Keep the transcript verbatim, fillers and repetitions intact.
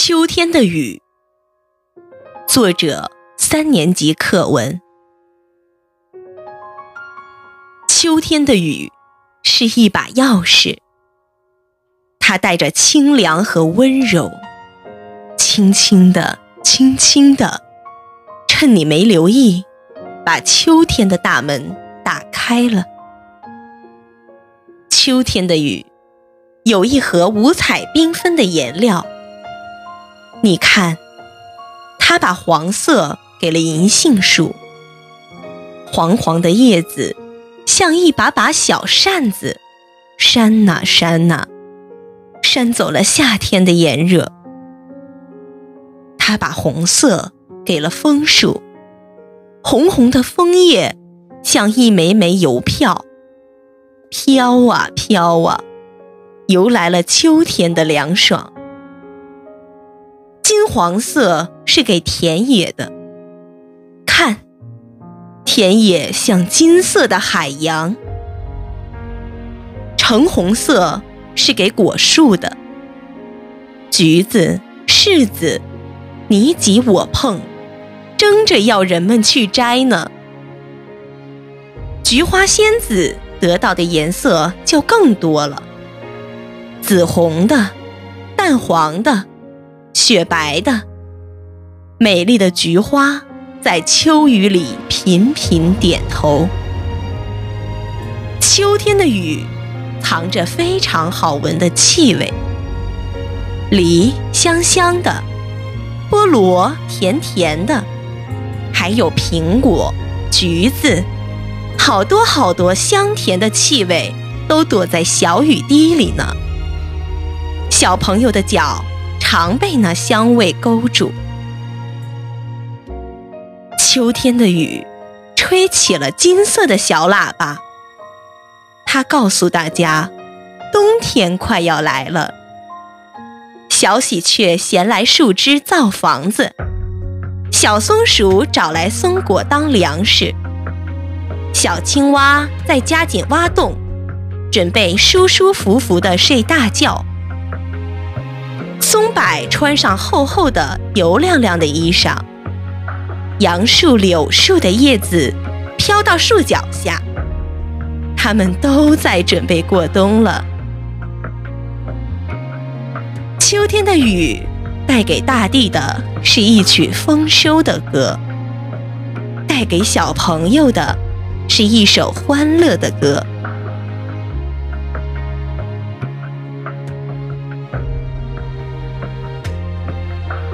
秋天的雨，作者三年级课文。秋天的雨是一把钥匙，它带着清凉和温柔，轻轻地，轻轻地，趁你没留意，把秋天的大门打开了。秋天的雨有一盒五彩缤纷的颜料，你看，它把黄色给了银杏树，黄黄的叶子像一把把小扇子，扇呐扇呐，扇走了夏天的炎热。它把红色给了枫树，红红的枫叶像一枚枚邮票，飘啊飘啊，游来了秋天的凉爽。金黄色是给田野的，看，田野像金色的海洋。橙红色是给果树的，橘子、柿子，你挤我碰，争着要人们去摘呢。菊花仙子得到的颜色就更多了，紫红的，淡黄的，雪白的，美丽的菊花在秋雨里频频点头。秋天的雨藏着非常好闻的气味，梨香香的，菠萝甜甜的，还有苹果、橘子，好多好多香甜的气味都躲在小雨滴里呢。小朋友的脚常被那香味勾住。秋天的雨吹起了金色的小喇叭，它告诉大家，冬天快要来了。小喜鹊衔来树枝造房子，小松鼠找来松果当粮食，小青蛙在加紧挖洞，准备舒舒服服地睡大觉。松柏穿上厚厚的油亮亮的衣裳，杨树、柳树的叶子飘到树脚下，它们都在准备过冬了。秋天的雨带给大地的是一曲丰收的歌，带给小朋友的是一首欢乐的歌。